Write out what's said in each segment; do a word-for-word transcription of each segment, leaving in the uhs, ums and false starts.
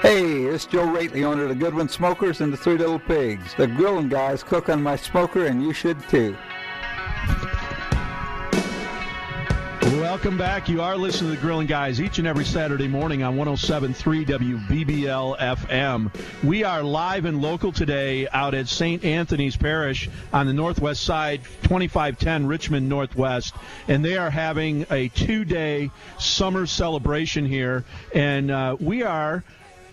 Hey, it's Joe Rately, owner of the Goodwin Smokers and the Three Little Pigs. The grilling guys cook on my smoker, and you should too. Welcome back. You are listening to the Grilling Guys each and every Saturday morning on one oh seven point three W B B L F M. We are live and local today out at Saint Anthony's Parish on the northwest side, twenty-five ten Richmond Northwest, and they are having a two-day summer celebration here, and uh, we are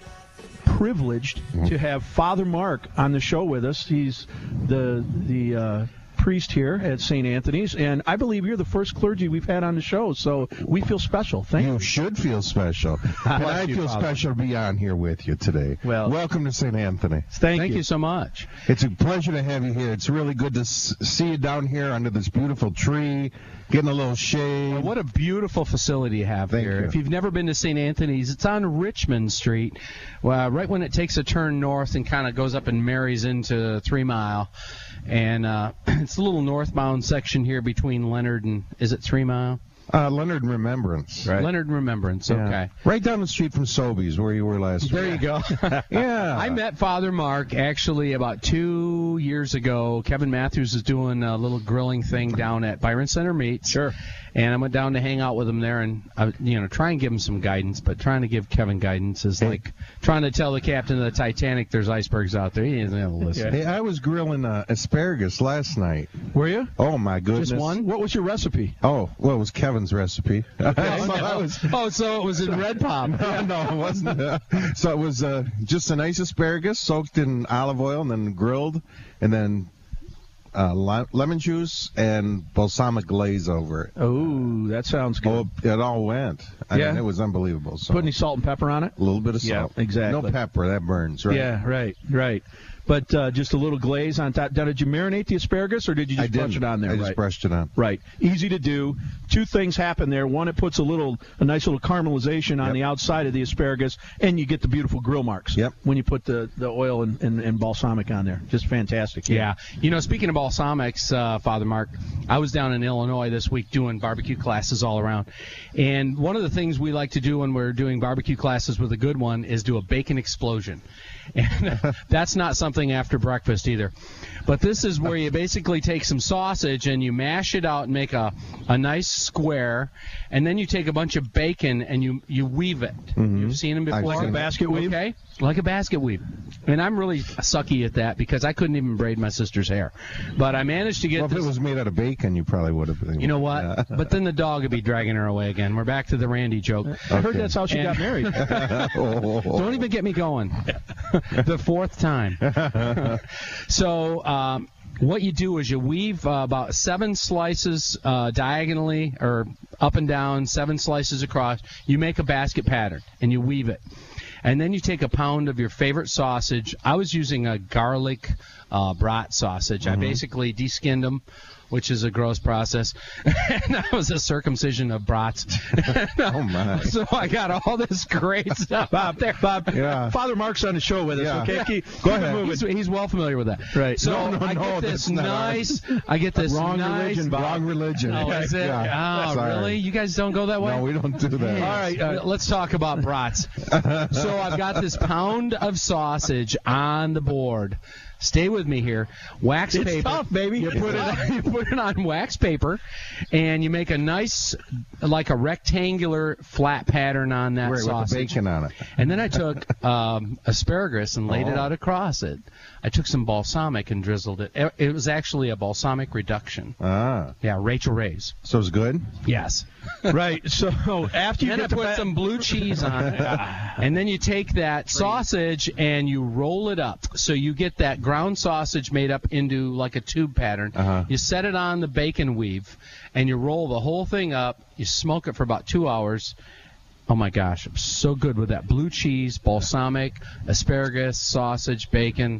privileged to have Father Mark on the show with us. He's the the uh, priest here at Saint Anthony's, and I believe you're the first clergy we've had on the show, so we feel special. Thank you. You should feel special. And I you, feel Father. special to be on here with you today. Well, welcome to Saint Anthony. Thank, Thank you. you so much. It's a pleasure to have you here. It's really good to s- see you down here under this beautiful tree, getting a little shade. Well, what a beautiful facility you have Thank here. you. If you've never been to Saint Anthony's, it's on Richmond Street, well, right when it takes a turn north and kind of goes up and marries into Three Mile. And uh, it's a little northbound section here between Leonard and, is it Three Mile? Uh, Leonard Remembrance. Right. Leonard Remembrance, Yeah. okay. Right down the street from Sobeys, where you were last There week. you go. Yeah. I met Father Mark actually about two years ago. Kevin Matthews is doing a little grilling thing down at Byron Center Meats. Sure. And I went down to hang out with him there and, uh, you know, try and give him some guidance. But trying to give Kevin guidance is Hey. like trying to tell the captain of the Titanic there's icebergs out there. He isn't going to listen. Hey, I was grilling uh, asparagus last night. Were you? Oh, my goodness. Just one? What was your recipe? Oh, well, it was Kevin's recipe. So I was, Oh, so it was in Red Pop. no, no, it wasn't. Uh, so it was uh, just a nice asparagus soaked in olive oil and then grilled, and then uh, li- lemon juice and balsamic glaze over it. Oh, that sounds good. Oh, it all went. I Yeah? mean, it was unbelievable. So Put any salt and pepper on it? a little bit of Yeah, salt. exactly. No pepper, that burns, right? Yeah, right, right. But uh, just a little glaze on top. Now, did you marinate the asparagus, or did you I just brush didn't. it on there? I just right. brushed it on. Right. Easy to do. Two things happen there. One, it puts a little, a nice little caramelization on Yep. the outside of the asparagus, and you get the beautiful grill marks. Yep. When you put the, the oil and, and, and balsamic on there. Just fantastic. Yeah. You know, speaking of balsamics, uh, Father Mark, I was down in Illinois this week doing barbecue classes all around. And one of the things we like to do when we're doing barbecue classes with a good one is do a bacon explosion. And that's not something after breakfast either. But this is where you basically take some sausage and you mash it out and make a, a nice square. And then you take a bunch of bacon and you, you weave it. Mm-hmm. You've seen them I've before? seen Like a basket weave? Okay. Like a basket weave. And I'm really sucky at that because I couldn't even braid my sister's hair. But I managed to get Well, if this. it was made out of bacon, you probably would have been. You know what? Yeah. But then the dog would be dragging her away again. We're back to the Randy joke. I heard Okay. that's how she got And- married. Oh. Don't even get me going. The fourth time. So um, what you do is you weave uh, about seven slices uh, diagonally or up and down, seven slices across. You make a basket pattern, and you weave it. And then you take a pound of your favorite sausage. I was using a garlic uh, brat sausage. Mm-hmm. I basically deskinned them, which is a gross process. And that was a circumcision of brats. Oh, my. So I got all this great stuff out there. Bob, Yeah. Father Mark's on the show with us, Yeah. okay? Keep, Go keep it ahead. moving. He's, he's well familiar with that. Right. So No, no, I no, get this that's not nice. I get this Wrong nice. religion, Bob. Wrong religion. Oh, is it? Yeah. Oh, Sorry. really? You guys don't go that way? No, we don't do that. All right, uh, let's talk about brats. So I've got this pound of sausage on the board. Stay with me here. Wax It's paper. tough, baby. You It's put it tough. on, you put it on wax paper, and you make a nice, like a rectangular flat pattern on that Right, with the sausage. bacon on it. And then I took um, asparagus and laid it Oh. out across it. I took some balsamic and drizzled it. It it was actually a balsamic reduction. Ah, Yeah, Rachel Ray's. so it's good? Yes. Right. So after you Then I get the put ba- some blue cheese on it. And then you take that sausage and you roll it up. So you get that ground sausage made up into like a tube pattern. Uh-huh. You set it on the bacon weave and you roll the whole thing up. You smoke it for about two hours. Oh, my gosh. I'm so good with that. Blue cheese, balsamic, asparagus, sausage, bacon.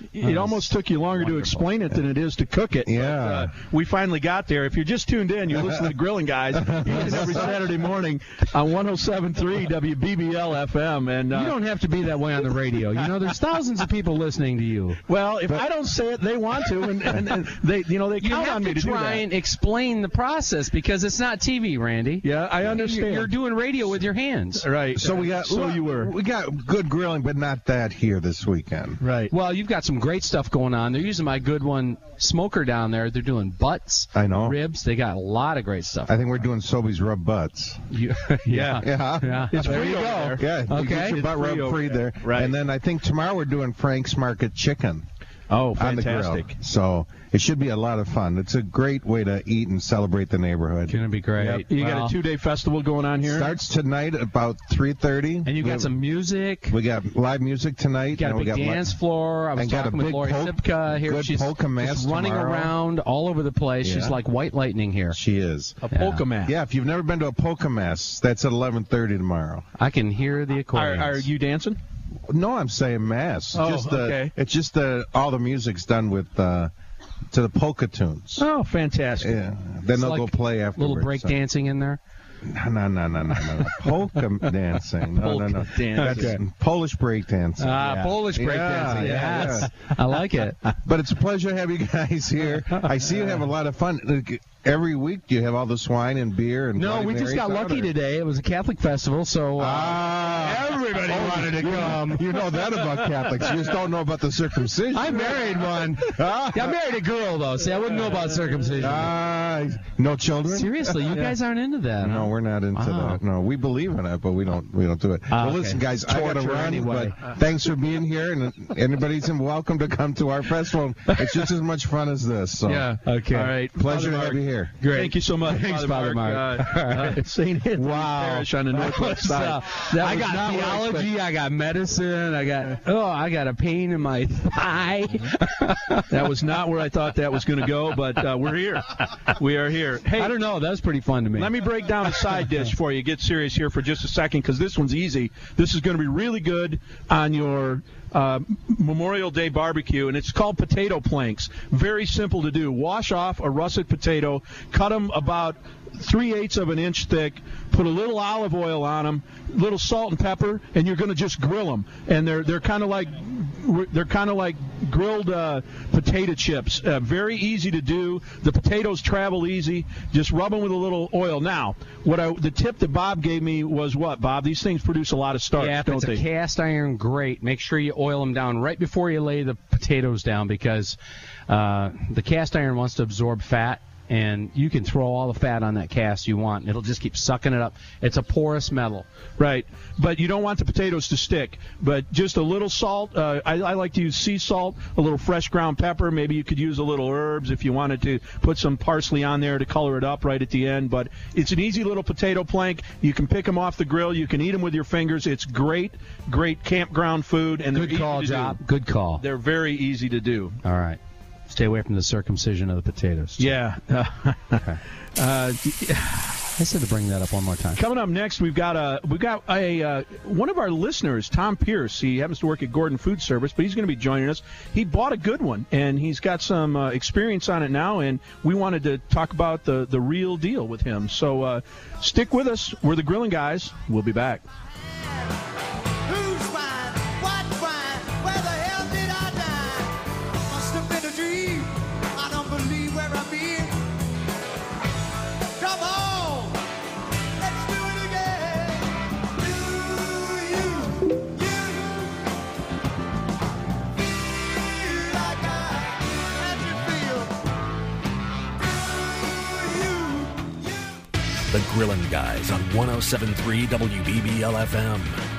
It almost took you longer wonderful. to explain it than it is to cook it. Yeah. But, uh, we finally got there. If you're just tuned in, you're listening to Grilling Guys each and every Saturday morning on one oh seven point three W B B L F M. And uh, You don't have to be that way on the radio. You know, there's thousands of people listening to you. well, if I don't say it, they want to, and, and, and they, you know, they You count have on me to to do try that. and explain the process because it's not T V, Randy. Yeah, I understand. You're, you're doing radio with your hands. right. So we got. So you were. We got good grilling, but not that here this weekend. Right. Well, you've got some great stuff going on. They're using my good one smoker down there. They're doing butts, I know. ribs. They got a lot of great stuff. I think we're doing Sobeys rub butts. You- Yeah. Yeah. yeah. It's there free you over go. there. Yeah, you Okay. get your It's butt free rub over free there. there. Right. And then I think tomorrow we're doing Frank's Market Chicken Oh, on the grill. fantastic. So it should be a lot of fun. It's a great way to eat and celebrate the neighborhood. It's going to be great. Yep. You Well, got a two-day festival going on here? Starts tonight at about three thirty. And you got some music. We got live music tonight. You got a and we big got li- dance floor. I was and got a talking with big Lori pol- Sipka here. good She's polka mass just running tomorrow. around all over the place. She's Yeah. like white lightning here. She is. A polka mat. Yeah, if you've never been to a polka mass, that's at eleven thirty tomorrow. I can hear the Are, accordions. are you dancing? No, I'm saying mass. Oh, just the, okay. It's just the all the music's done with uh, to the polka tunes. Oh, fantastic. Yeah. Then they'll like go play A afterwards. little break so. dancing in there? No, no, no, no, no, no. Polka dancing. No, no, no. Polka dancing. That's Polish break dancing. Ah, Yeah. Polish break Yeah, dancing. yeah, Yes. I like it. But it's a pleasure to have you guys here. I see you have a lot of fun. Every week do you have all this wine and beer and No, Bloody we just Marys got out, lucky or- today. It was a Catholic festival, so uh, Ah, everybody wanted to come. You know that about Catholics. You just don't know about the circumcision. I married one. Ah, I married a girl, though. See, I wouldn't know about circumcision. ah, no children? Seriously, you guys aren't into that. No, huh? we're not into Wow. that. No, we believe in it, but we don't. We don't do it. Ah, well, okay. listen, guys, I got to Torture run. anyway. But thanks for being here, and anybody's welcome to come to our festival. It's just as much fun as this. So, Yeah. Okay. All right. pleasure Father to Mark, have you here. Great. Thank you so much, Thanks, Father Father Mark. Mark. Uh, uh, Saint Anthony's Wow. Parish on the northwest So, side. That I was got not what I theology, I got medicine, I got oh, I got a pain in my thigh. That was not where I thought that was going to go, but uh, we're here. We are here. Hey, I don't know. That was pretty fun to me. let me break down a side dish for you. Get serious here for just a second because this one's easy. This is going to be really good on your uh, Memorial Day barbecue, and it's called potato planks. Very simple to do. Wash off a russet potato, cut them about three-eighths of an inch thick, put a little olive oil on them, little salt and pepper, and you're going to just grill them. And they're they're kind of like they're kind of like grilled uh, potato chips. Uh, very easy to do. The potatoes travel easy. Just rub them with a little oil. Now, what I, the tip that Bob gave me was what, Bob? These things produce a lot of starch, yeah, if don't it's they? a cast iron grate, make sure you oil them down right before you lay the potatoes down because uh, the cast iron wants to absorb fat, and you can throw all the fat on that cast you want, and it'll just keep sucking it up. It's a porous metal. Right, but you don't want the potatoes to stick. But just a little salt. Uh, I, I like to use sea salt, a little fresh ground pepper. Maybe you could use a little herbs if you wanted to put some parsley on there to color it up right at the end. But it's an easy little potato plank. You can pick them off the grill. You can eat them with your fingers. It's great, great campground food. And Good they're call, easy to Job. do. Good call. They're very easy to do. All right. Stay away from the circumcision of the potatoes. Yeah. Okay. uh, I said to bring that up one more time. Coming up next, we've got a we got a uh, one of our listeners, Tom Pierce. He happens to work at Gordon Food Service, but he's going to be joining us. He bought a good one, and he's got some uh, experience on it now. And we wanted to talk about the the real deal with him. So uh, stick with us. We're the Grilling Guys. We'll be back. Who's fine? What fine? Where the hell did I die? Must have been a dream. I don't believe where I've been. Come on, let's do it again. Do you, you feel like I had you feel? Do you, you? The Grilling Guys on one oh seven point three W B B L F M.